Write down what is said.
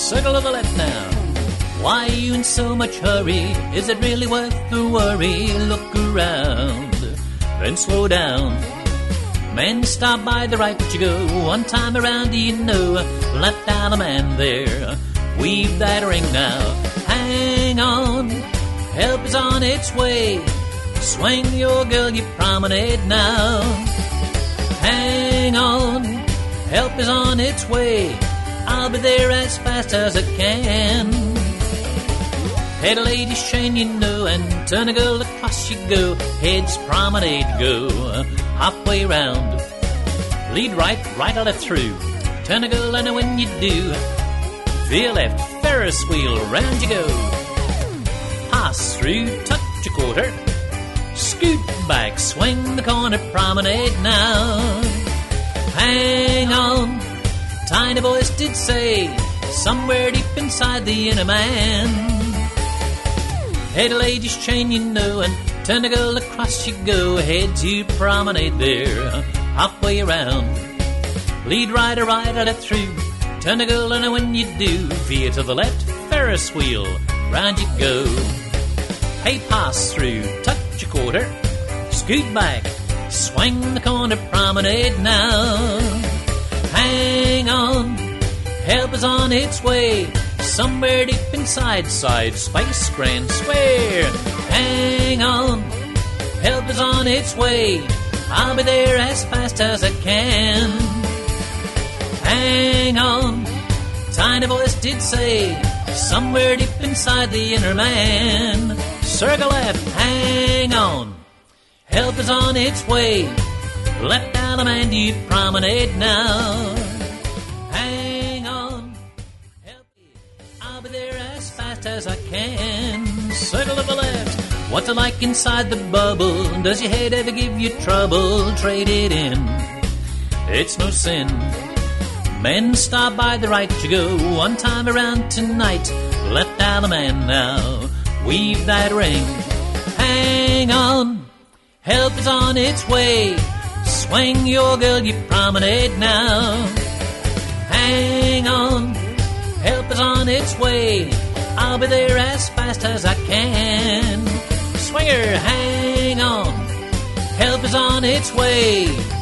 Circle of the left now. Why are you in so much hurry? Is it really worth the worry? Look around, then slow down. Men stop by the right you go. One time around, do you know? Left down a man there. Weave that ring now. Hang on, help is on its way. Swing your girl, you promenade now. Hang on, help is on its way. I'll be there as fast as I can. Head a lady's chain, you know, and turn a girl across you go. Heads promenade, go halfway round. Lead right, right or left through. Turn a girl, and when you do, veer left, Ferris wheel, round you go. Pass through, touch a quarter. Scoot back, swing the corner, promenade now. Hang on, tiny voice did say, somewhere deep inside the inner man. Head a lady's chain, you know, and turn a girl across you go. Head to promenade there, halfway around. Lead right or left through. Turn a girl, and when you do, veer to the left, Ferris wheel, round you go. Hey, pass through, touch a quarter, scoot back, swing the corner, promenade now. Hang on, help is on its way. Somewhere deep inside, side space, grand square. Hang on, help is on its way. I'll be there as fast as I can. Hang on, tiny voice did say, somewhere deep inside the inner man. Circle left, hang on, help is on its way. Left down a man, you promenade now. I'll be there as fast as I can. Circle to the left. What's it like inside the bubble? Does your head ever give you trouble? Trade it in, it's no sin. Men stop by the right you go. One time around tonight. Left down a man now. Weave that ring. Hang on, help is on its way. Swing your girl, you promenade now. Hang on, help is on its way. I'll be there as fast as I can. Swinger, hang on, help is on its way.